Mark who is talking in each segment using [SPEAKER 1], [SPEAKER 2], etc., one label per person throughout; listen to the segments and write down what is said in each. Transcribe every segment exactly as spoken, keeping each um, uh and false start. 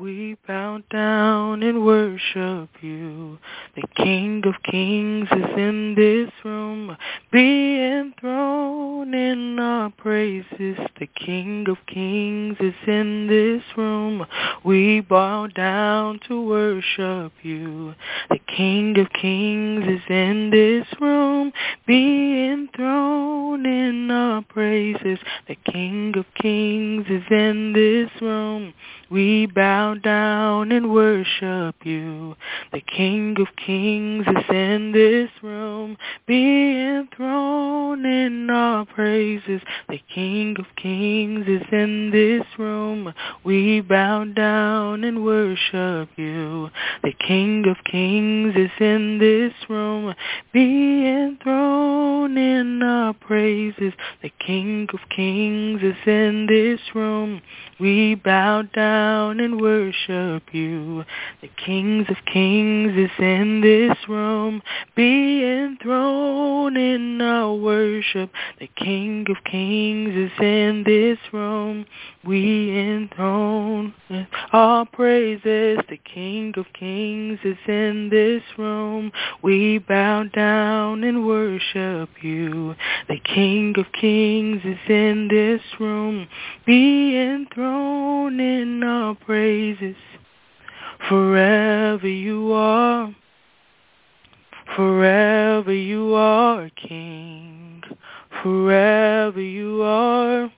[SPEAKER 1] We bow down and worship you. The King of Kings is in this room. Be enthroned in our praises. The King of Kings is in this room. We bow down to worship you. The King of Kings is in this room. Be enthroned in our praises. The King of Kings is in this room. We bow down and worship you. The King of Kings is in this room. Be enthroned in our praises. The King of Kings is in this room. We bow down and worship you. The King of Kings is in this room. Be enthroned in our praises. The King of Kings is in this room. We bow down and worship you. The King of Kings is in this room. Be enthroned in our worship. The King of Kings is in this room. We enthrone our praises. The King of Kings is in this room. We bow down and worship you. The King of Kings is in this room. Be enthroned in our praises. Forever you are. Forever you are King. Forever you are.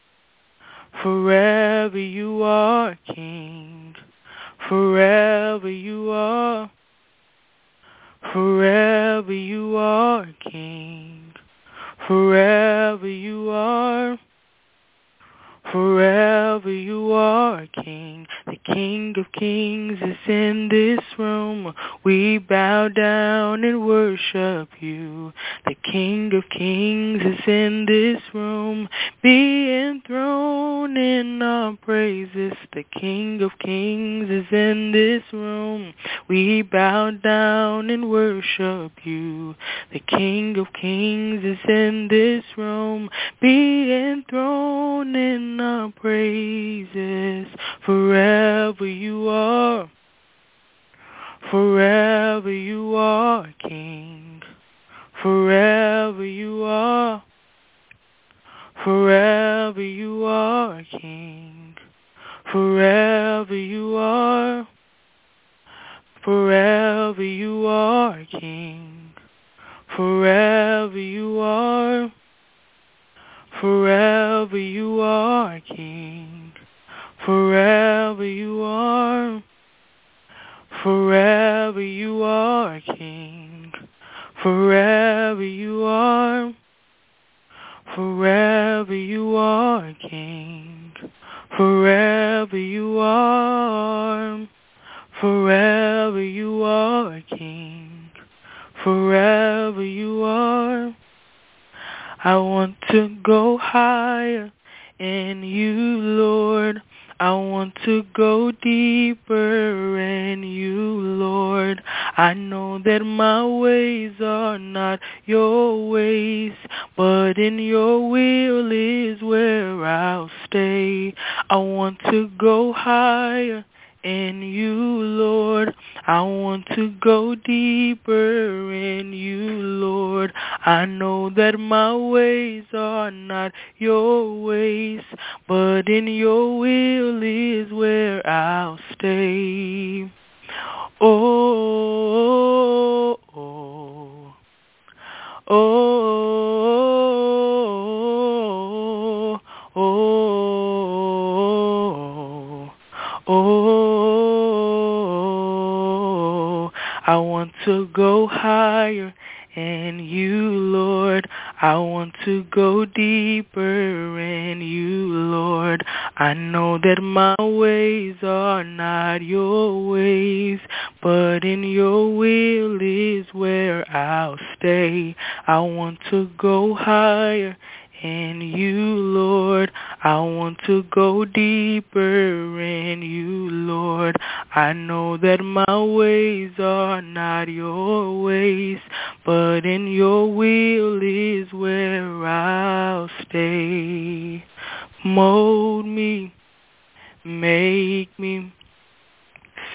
[SPEAKER 1] Forever you are King. Forever you are. Forever you are King. Forever you are. Forever you are King. The King of Kings is in this room. We bow down and worship you. The King of Kings is in this room. Be enthroned in our praises. The King of Kings is in this room. We bow down and worship you. The King of Kings is in this room. Be enthroned in our praises. Forever you are. Forever you are King. Forever you are. Forever you are King. Forever you are. Forever you are King. Forever you are. Forever you are King. Forever you are. Forever you are King. Forever you are. Forever you are King. Forever you are. Forever you are King. Forever you are. I want to go higher in you, Lord. I want to go deeper in you, Lord. I know that my ways are not your ways, but in your will is where I'll stay. I want to go higher in you, Lord. I want to go deeper in you, Lord. I know that my ways are not your ways, but in your will is where I'll stay. Oh, oh, oh, oh, oh, oh. I want to go higher in you, Lord. I want to go deeper in you, Lord. I know that my ways are not your ways, but in your will is where I'll stay. I want to go higher in you, Lord. I want to go deeper in you, Lord. I know that my ways are not your ways, but in your will is where I'll stay. Mold me, make me,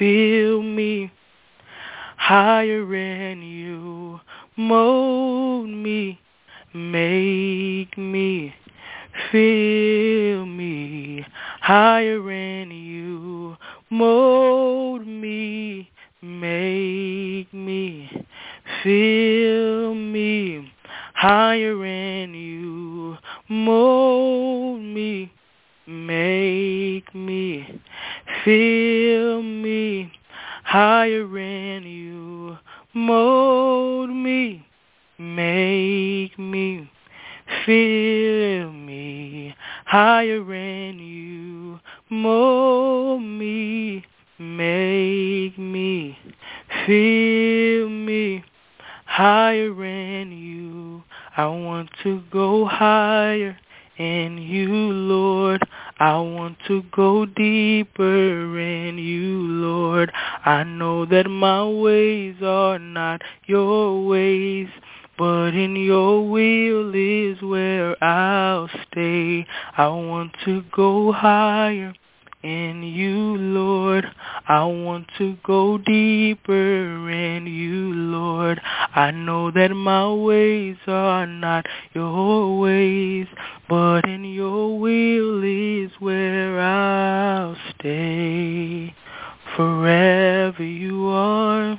[SPEAKER 1] Fill me higher in you. Mold me, make me. Fill me higher in you. Mold me, make me. Fill me higher in you. Mold me, make me. Fill me higher in you. Mold me, make me. Fill me higher in you. Mold me, make me. Fill me higher in you. I want to go higher in you, Lord. I want to go deeper in you, Lord. I know that my ways are not your ways, but in your will is where I'll stay. I want to go higher in you, Lord. I want to go deeper in you, Lord. I know that my ways are not your ways, but in your will is where I'll stay. Forever you are,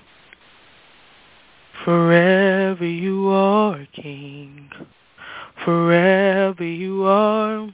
[SPEAKER 1] forever you are King. Forever you are,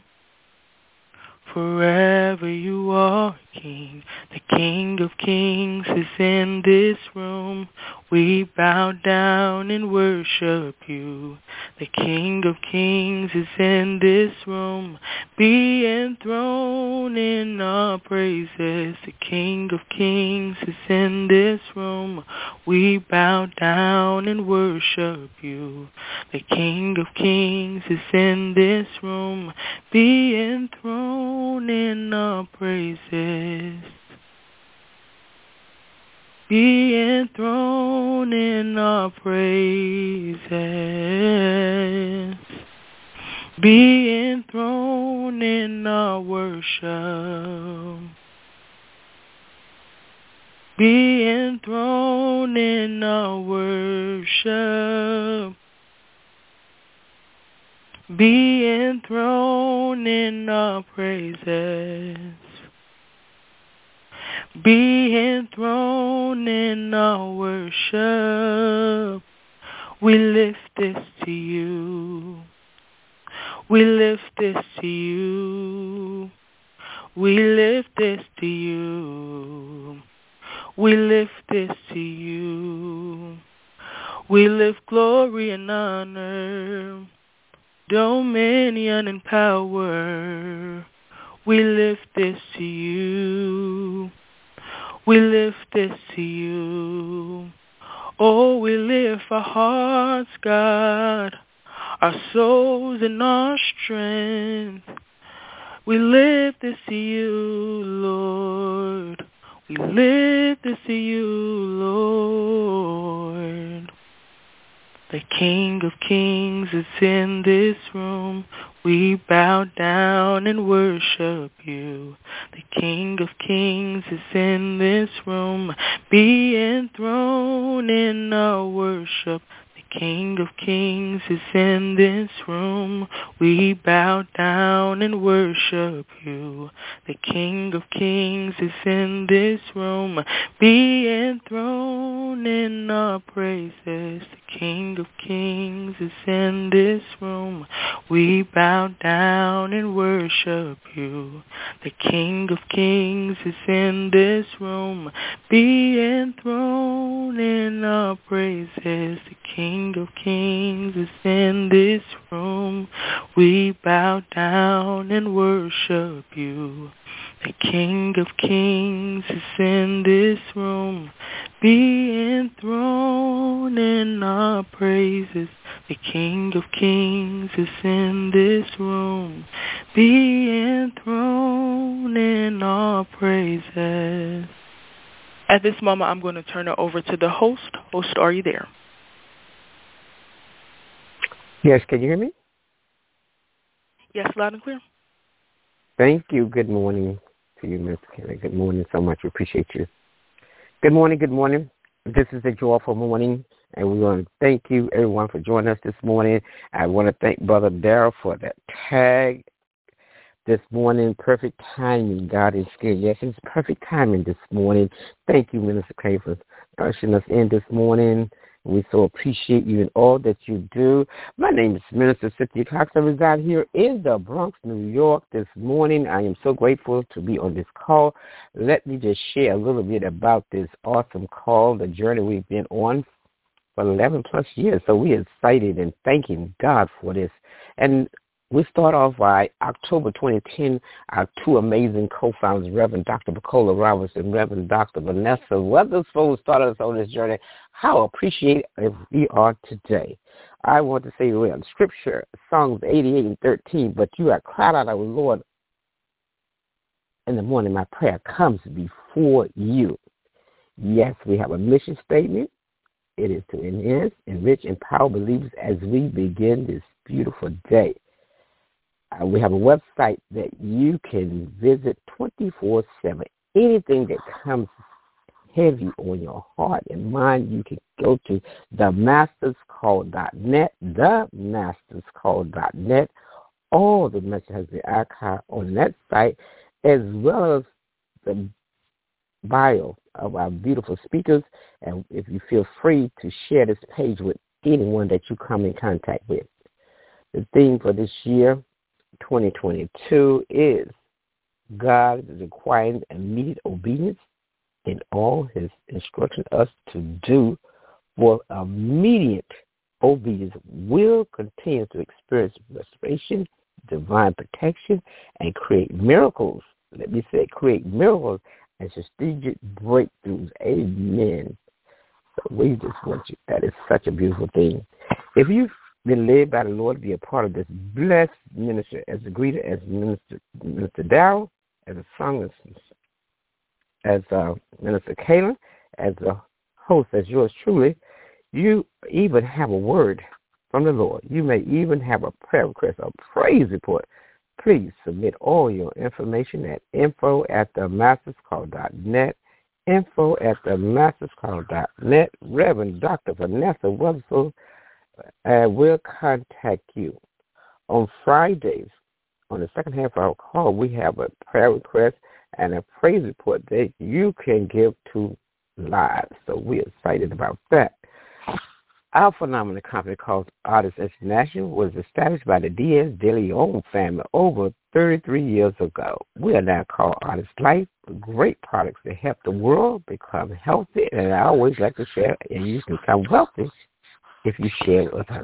[SPEAKER 1] forever you are King. The King of Kings is in this room. We bow down and worship you. The King of Kings is in this room. Be enthroned in our praises. The King of Kings is in this room. We bow down and worship you. The King of Kings is in this room. Be enthroned in our praises. Be enthroned in our praises. Be enthroned in our worship. Be enthroned in our worship. Be enthroned in our praises. Be enthroned in our worship. We lift this to you. We lift this to you. We lift this to you. We lift this to you. We lift glory and honor, dominion and power. We lift this to you. We lift this to you. Oh, we lift our hearts, God, our souls and our strength. We lift this to you, Lord. We lift this to you, Lord. The King of Kings is in this room. We bow down and worship you. The King of Kings is in this room. Be enthroned in our worship. The King of Kings is in this room. We bow down and worship you. The King of Kings is in this room. Be enthroned in our praises. The King of Kings is in this room. We bow down and worship you. The King of Kings is in this room. Be enthroned in our praises. The King of Kings is in this room. We bow down and worship you. The King of Kings is in this room. Be enthroned in our praises. The King of Kings is in this room. Be enthroned in our praises. At this moment, I'm going to turn it over to the host. Host, are you there?
[SPEAKER 2] Yes, can you hear me?
[SPEAKER 1] Yes, loud and clear.
[SPEAKER 2] Thank you. Good morning to you, Miz Kelly. Good morning so much. We appreciate you Good morning, good morning. This is a joyful morning, and we want to thank you, everyone, for joining us this morning. I want to thank Brother Darrell for that tag this morning. Perfect timing, God is good. Yes, it's perfect timing this morning. Thank you, Minister Kay, for ushering us in this morning. We so appreciate you and all that you do. My name is Minister Cynthia Cox. I reside here in the Bronx, New York this morning. I am so grateful to be on this call. Let me just share a little bit about this awesome call, the journey we've been on for eleven plus years. So we're excited and thanking God for this. And we start off by October twenty ten, our two amazing co-founders, Reverend Doctor Bacola Roberts and Reverend Doctor Vanessa Weatherspoon, started us on this journey. How appreciative we are today. I want to say we're in Scripture, Psalms eighty-eight and thirteen, but you have cried out, our Lord, in the morning. My prayer comes before you. Yes, we have a mission statement. It is to enhance, enrich, empower believers as we begin this beautiful day. Uh, we have a website that you can visit twenty-four seven. Anything that comes heavy on your heart and mind, you can go to the masters call dot net, the masters call dot net. All the message has been archived on that site, as well as the bio of our beautiful speakers. And if you feel free to share this page with anyone that you come in contact with. The theme for this year, twenty twenty-two, is God is requiring immediate obedience in all his instructions us to do. For immediate obedience will continue to experience restoration, divine protection, and create miracles. Let me say, create miracles and strategic breakthroughs. Amen. So we just want you. That is such a beautiful thing. If you've been led by the Lord to be a part of this blessed ministry, as a greeter, as Minister, Minister Darrell, as a song, as uh, Minister Kaylin, as a host, as yours truly, you even have a word from the Lord. You may even have a prayer request, a praise report. Please submit all your information at info at the masters call dot net, info at the masters call dot net. Reverend Doctor Vanessa Weatherspoon uh, will contact you. On Fridays, on the second half of our call, we have a prayer request and a praise report that you can give to live. So we're excited about that. Our phenomenal company called Artists International was established by the Diaz de Leon family over thirty-three years ago. We are now called Artist Life, with great products that help the world become healthy, and I always like to share, and you can become wealthy if you share it with us.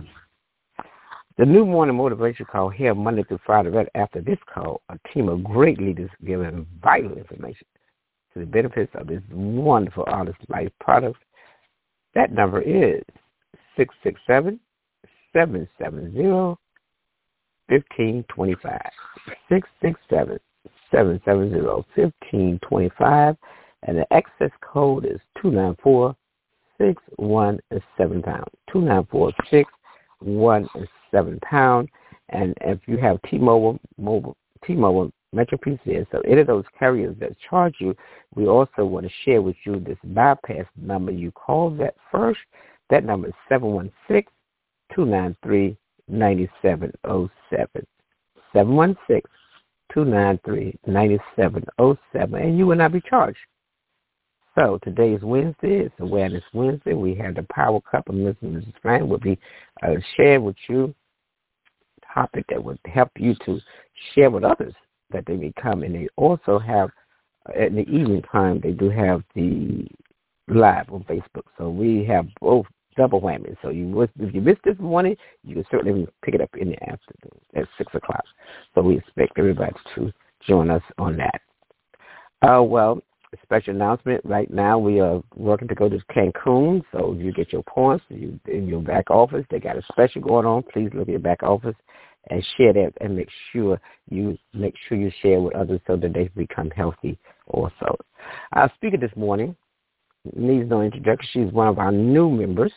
[SPEAKER 2] The new morning motivation call here Monday through Friday, right after this call, a team of great leaders giving vital information to the benefits of this wonderful Artist Life products. That number is six six seven, seven seven zero, one five two five. six six seven, seven seven zero, one five two five. And the access code is two nine four, six one seven pound. two nine four, six one seven pound. And if you have T-Mobile, mobile, T-Mobile, Metro P C S, so any of those carriers that charge you, we also want to share with you this bypass number. You call that first. That number is seven one six, two nine three, nine seven zero seven. seven one six, two nine three, nine seven zero seven, and you will not be charged. So today is Wednesday. It's Awareness Wednesday. We have the Power Cup, and Missus Frank will be uh, shared with you a topic that would help you to share with others that they become. And they also have, uh, in the evening time, they do have the live on Facebook. So we have both double whammy. So you, if you missed this morning, you can certainly pick it up in the afternoon at six o'clock. So we expect everybody to join us on that. Uh, well, a special announcement. Right now we are working to go to Cancun. So you get your points you, in your back office. They got a special going on. Please look at your back office and share that, and make sure you make sure you share with others so that they become healthy also. Our speaker this morning needs no introduction. She's one of our new members,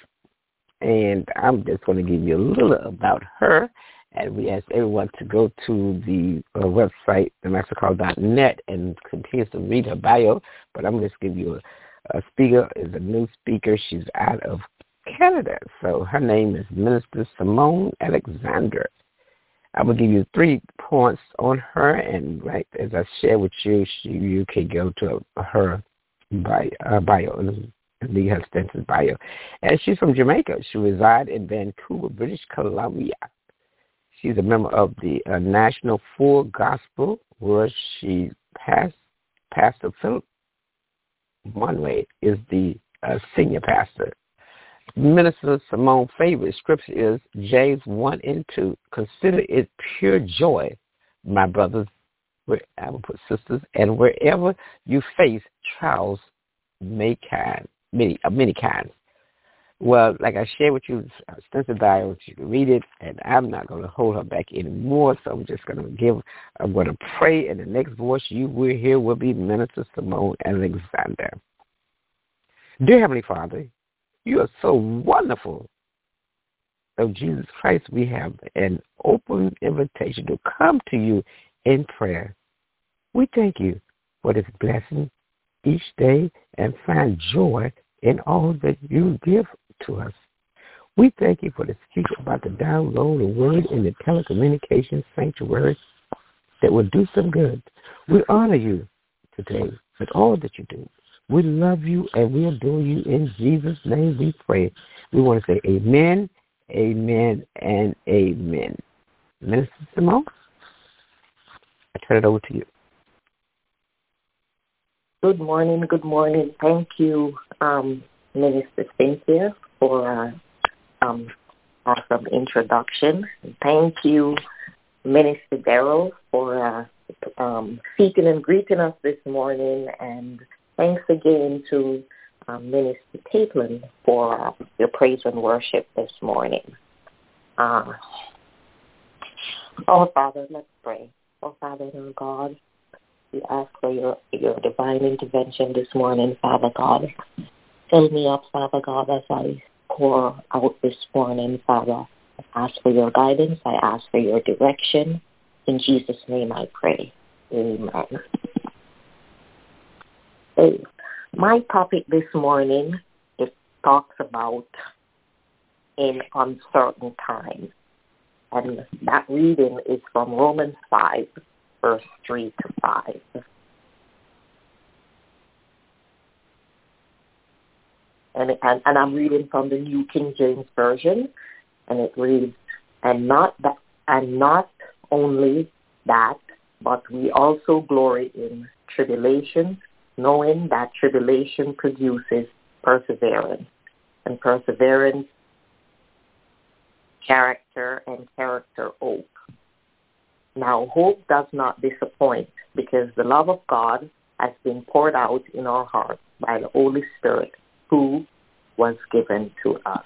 [SPEAKER 2] and I'm just going to give you a little about her. And we ask everyone to go to the uh, website, the master call dot net, and continue to read her bio. But I'm going to give you uh, speaker is a new speaker. She's out of Canada. So her name is Minister Simone Alexander. I will give you three points on her, and right as I share with you, she, you can go to her bio, uh, bio and read her extensive bio. And she's from Jamaica. She resides in Vancouver, British Columbia. She's a member of the uh, National Full Gospel, where she passed. Pastor Philip Monway is the uh, senior pastor. Minister Simone's favorite scripture is James one and two. Consider it pure joy, my brothers, where I will put sisters, and wherever you face trials, may kind, many, of many kinds. Well, like I shared with you, extensive bio, you can read it, and I'm not going to hold her back anymore, so I'm just going to give, I'm going to pray, and the next voice you will hear will be Minister Simone Alexander. Dear Heavenly Father, you are so wonderful. Oh, Jesus Christ, we have an open invitation to come to you in prayer. We thank you for this blessing each day and find joy in all that you give to us. We thank you for the speaker about to download the word in the telecommunications sanctuary that will do some good. We honor you today with all that you do. We love you and we adore you. In Jesus' name we pray. We want to say amen, amen, and amen. Minister Simone, I turn it over to you.
[SPEAKER 3] Good morning, good morning. Thank you, um, Minister Cynthia, for uh, um, awesome introduction. Thank you, Minister Darrell, for uh, um, seeking and greeting us this morning. And thanks again to um, Minister Caitlin for uh, your praise and worship this morning. Uh, oh, Father, let's pray. Oh, Father, our God, we ask for your, your divine intervention this morning, Father God. Fill me up, Father God, as I pour out this morning, Father. I ask for your guidance. I ask for your direction. In Jesus' name I pray. Amen. Hey, my topic this morning, it talks about in uncertain times. And that reading is from Romans five, verse three to five. And, and, and I'm reading from the New King James Version, and it reads, and not that, and not only that, but we also glory in tribulation, knowing that tribulation produces perseverance, and perseverance, character, and character, hope. Now, hope does not disappoint, because the love of God has been poured out in our hearts by the Holy Spirit, who was given to us.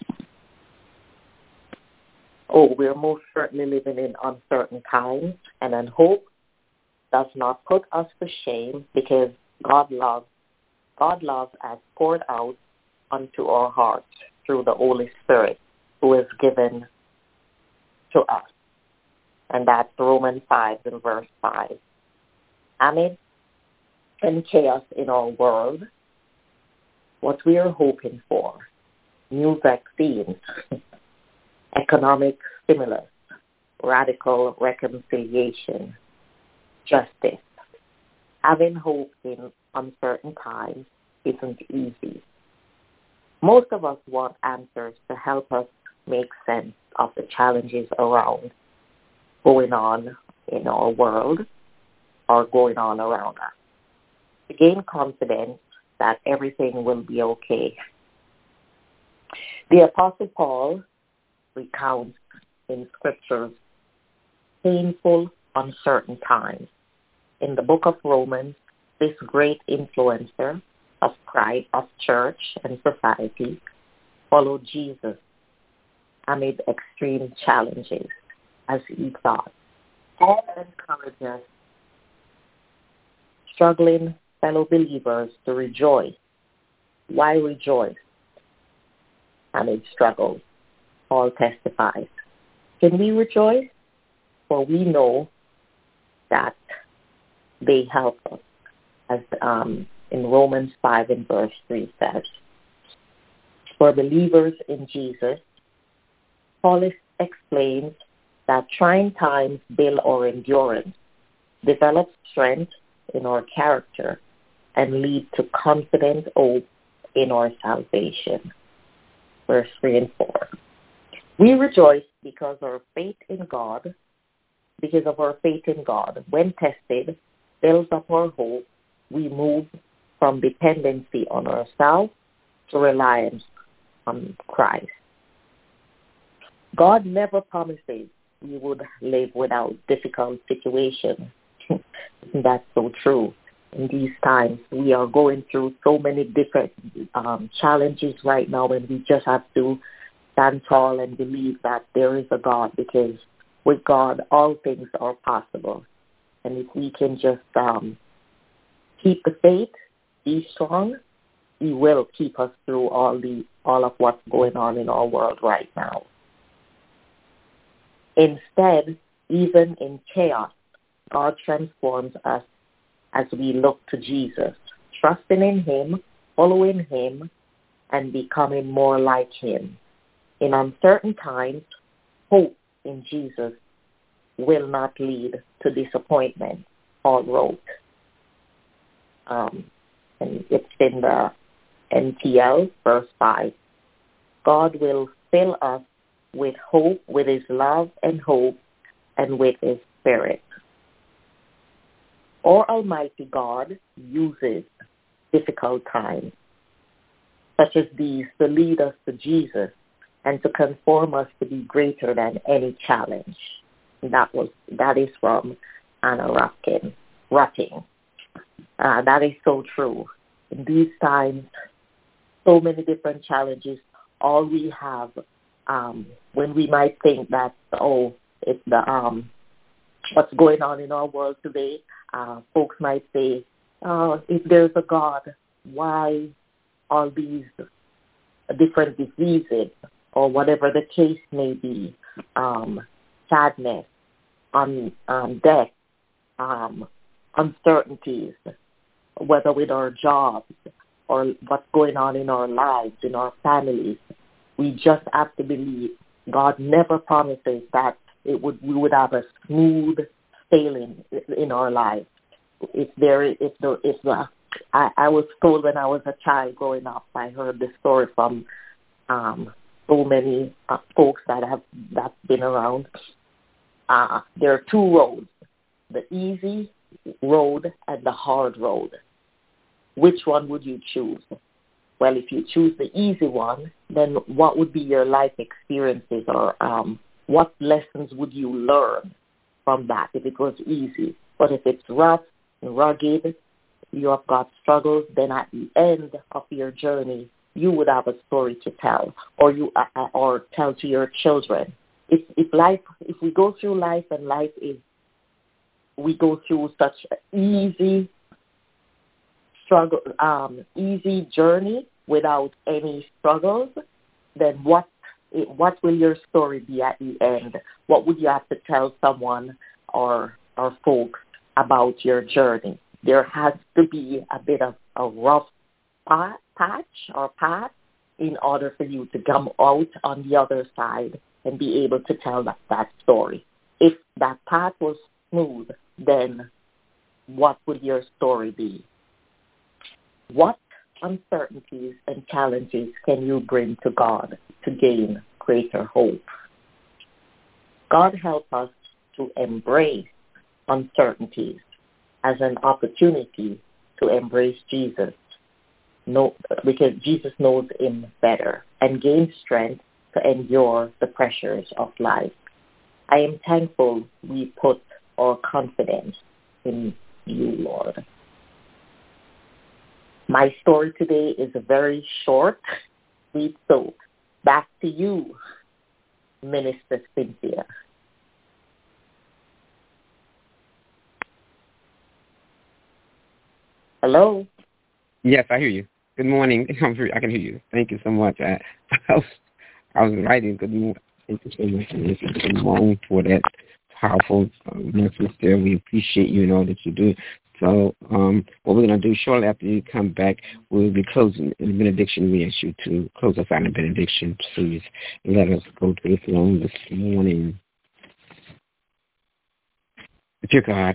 [SPEAKER 3] Oh, we're most certainly living in uncertain times, and then hope does not put us to shame, because God love, God love has poured out unto our hearts through the Holy Spirit, who is given to us. And that's Romans five and verse five. Amid and chaos in our world, what we are hoping for, new vaccines, economic stimulus, radical reconciliation, justice. Having hope in uncertain times isn't easy. Most of us want answers to help us make sense of the challenges around going on in our world or going on around us. To gain confidence that everything will be okay. The Apostle Paul recounts in Scriptures painful, uncertain times. In the book of Romans, this great influencer of Christ, of church and society, followed Jesus amid extreme challenges as he thought. Paul encourages struggling fellow believers to rejoice. Why rejoice amid struggles? Paul testifies. Can we rejoice? For we know that they help us. As um, in Romans five and verse three says, for believers in Jesus, Paul explains that trying times build our endurance, develop strength in our character, and lead to confident hope in our salvation. Verse three and four. We rejoice because our faith in God, because of our faith in God, when tested, builds up our hope. We move from dependency on ourselves to reliance on Christ. God never promises we would live without difficult situations. Isn't that so true? In these times, we are going through so many different um, challenges right now, and we just have to stand tall and believe that there is a God, because with God, all things are possible. And if we can just um, keep the faith, be strong, He will keep us through all the all of what's going on in our world right now. Instead, even in chaos, God transforms us as we look to Jesus, trusting in Him, following Him, and becoming more like Him. In uncertain times, hope in Jesus will not lead to disappointment, Paul wrote. Um, and it's in the N T L, verse five. God will fill us with hope, with His love and hope, and with His Spirit. Our Almighty God uses difficult times, such as these, to lead us to Jesus and to conform us to be greater than any challenge. That was that is from Anna Rutkin. Rutting. Uh, that is so true. In these times, so many different challenges. All we have, um, when we might think that, oh, it's the um, what's going on in our world today, uh, folks might say, oh, if there's a God, why all these different diseases, or whatever the case may be, um, sadness, um, um, death, um, uncertainties, whether with our jobs or what's going on in our lives, in our families. We just have to believe God never promises that it would we would have a smooth sailing in our lives. If there, if the, if the, I, I was told when I was a child growing up, I heard this story from um, so many uh, folks that have that's been around. Uh, there are two roads: the easy road and the hard road. Which one would you choose? Well, if you choose the easy one, then what would be your life experiences, or um, what lessons would you learn from that if it was easy? But if it's rough and rugged, you have got struggles, then at the end of your journey, you would have a story to tell, or you uh, or tell to your children. If if life, if we go through life and life is, we go through such an easy struggle, um, easy journey without any struggles, then what what will your story be at the end? What would you have to tell someone or or folks about your journey? There has to be a bit of a rough path, patch or path in order for you to come out on the other side and be able to tell that, that story. If that path was smooth, then what would your story be? What uncertainties and challenges can you bring to God to gain greater hope? God help us to embrace uncertainties as an opportunity to embrace Jesus, no, because Jesus knows him better, and gain strength to endure the pressures of life. I am thankful we put our confidence in you, Lord. My story today is a very short, sweet soap. Back to you, Minister Cynthia. Hello?
[SPEAKER 2] Yes, I hear you. Good morning. I'm sure I can hear you. Thank you so much. I, I, was, I was writing. Good morning. Thank you so much, Mister Simone, for that powerful uh, message there. We appreciate you and all that you do. So um, what we're going to do shortly after you come back, we'll be closing in the benediction. We ask you to close us out in the benediction. Please let us go to the throne this morning. Dear God,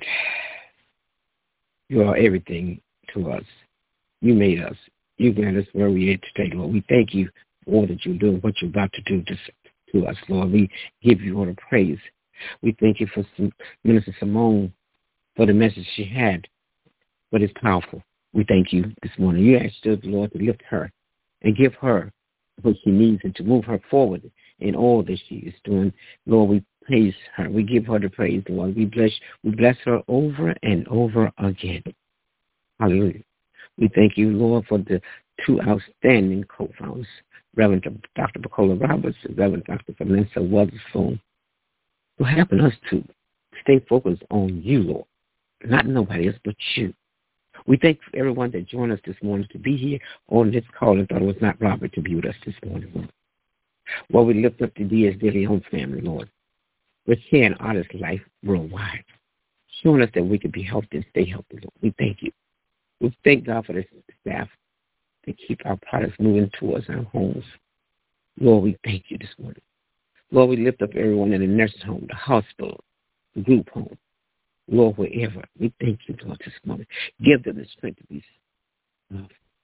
[SPEAKER 2] you are everything to us. You made us. You got us where we are today, Lord. We thank you for all that you're doing, what you're about to do to, to us, Lord. We give you all the praise. We thank you for Minister Simone, for the message she had, but it's powerful. We thank you this morning. You asked us, Lord, to lift her and give her what she needs and to move her forward in all that she is doing. Lord, we praise her. We give her the praise, Lord. We bless, we bless her over and over again. Hallelujah. We thank you, Lord, for the two outstanding co-founders, Reverend Doctor Bacola Roberts and Reverend Doctor Vanessa Weatherspoon, for helping us to stay focused on you, Lord. Not nobody else but you. We thank everyone that joined us this morning to be here on this call and thought it was not Robert to be with us this morning, Lord. Well, we lift up the Diaz De Leon family, Lord. We're sharing artist life worldwide, showing us that we can be healthy and stay healthy, Lord. We thank you. We thank God for the staff to keep our products moving towards our homes. Lord, we thank you this morning. Lord, we lift up everyone in the nursing home, the hospital, the group home. Lord, wherever. We thank you, Lord, this morning. Give them the strength to be uh,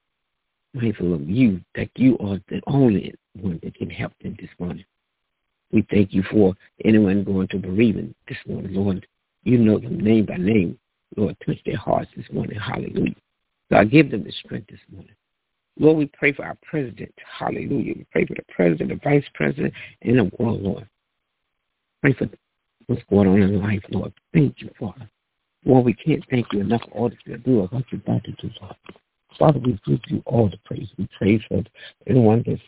[SPEAKER 2] mindful of you, that you are the only one that can help them this morning. We thank you for anyone going to bereavement this morning, Lord. You know them name by name. Lord, touch their hearts this morning. Hallelujah. God, give them the strength this morning. Lord, we pray for our president. Hallelujah. We pray for the president, the vice president, and the world, Lord. Pray for what's going on in life, Lord. Thank you, Father. Lord, we can't thank you enough for all that you do or what you're about to do, Lord. Father, we give you all the praise. We pray for anyone that's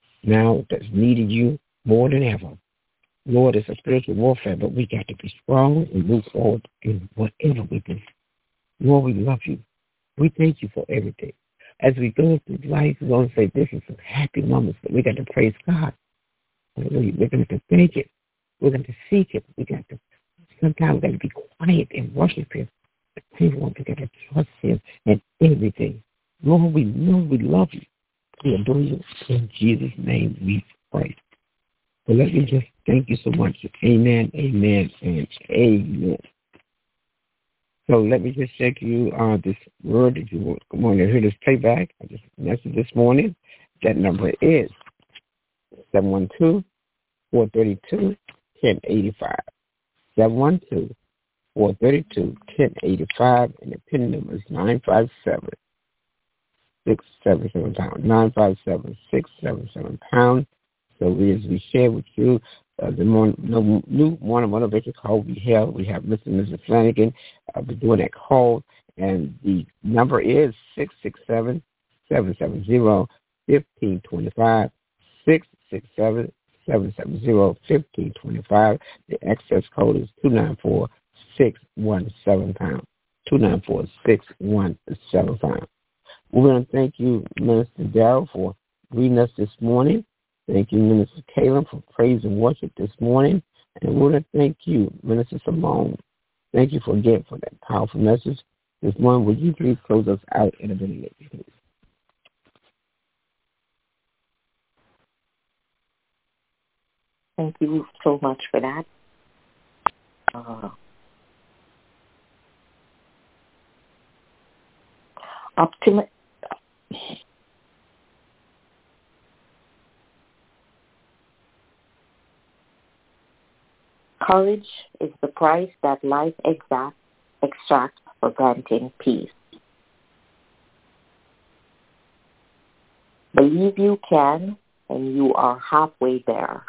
[SPEAKER 2] now that's needing you more than ever. Lord, it's a spiritual warfare, but we got to be strong and move forward in whatever we do. Lord, we love you. We thank you for everything. As we go through life, we're going to say this is some happy moments, but we got to praise God. Hallelujah. We're going to thank it. We're going to seek it. We got to, sometimes we got to be quiet and worship him. But Lord, we got to trust him in everything. Lord, we know we love you. We adore you. In Jesus' name we pray. So let me just thank you so much. Amen, amen, and amen. So let me just say to you uh, this word that you want to hear this playback. I just messaged this morning. That number is seven one two, four three two, one zero eight five. seven one two, four three two, one zero eight five. And the pin number is nine five seven, six seven seven pound. nine five seven, six seven seven pound. So we, as we share with you, uh, the morning, no, new morning motivation call we held. We have Mister and Missus Flanagan uh, be doing that call, and the number is six six seven, seven seven zero, one five two five, six six seven, seven seven zero, one five two five. The access code is two nine four, six one seven pound, two nine four, six one seven pound. We're going to thank you, Minister Darrell, for reading us this morning. Thank you, Minister Caleb, for praise and worship this morning. And we want to thank you, Minister Simone. Thank you for again for that powerful message this morning. Would you please close us out in a minute, please?
[SPEAKER 3] Thank you so much for that. Uh, optimi- Courage is the price that life exact, extracts for granting peace. Believe you can, and you are halfway there.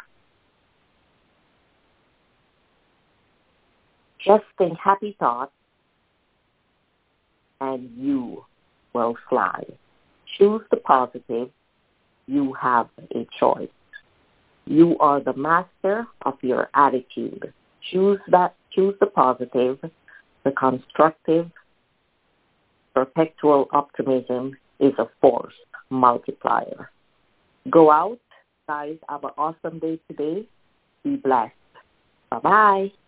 [SPEAKER 3] Just think happy thoughts, and you will fly. Choose the positive. You have a choice. You are the master of your attitude. Choose that. Choose the positive, the constructive. Perpetual optimism is a force multiplier. Go out, guys. Have an awesome day today. Be blessed. Bye-bye.